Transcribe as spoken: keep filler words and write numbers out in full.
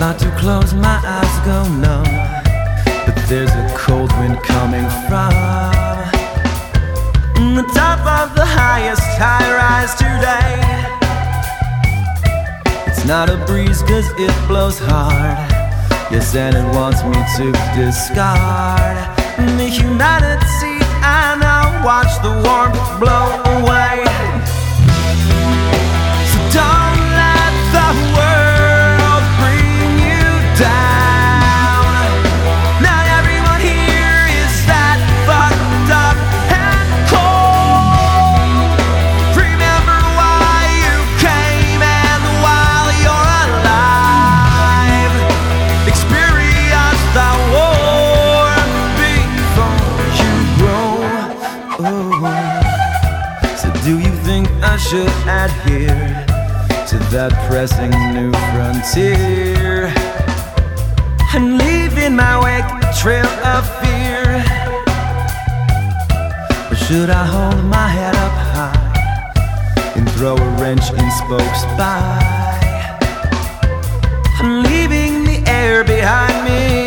about to close, my eyes go numb, but there's a cold wind coming from the top of the highest high rise today. It's not a breeze cause it blows hard, yes, and it wants me to discard the humanity I now watch the warmth blow away. So don't let the world bring you down. Not everyone here is that fucked up and cold. Remember why you came and while you're alive, experience the warmth before you grow. Oh. So do you think I should adhere to that pressing new frontier and leave in my wake a trail of fear? Or should I hold my head up high and throw a wrench in spokes by, leaving the air behind me?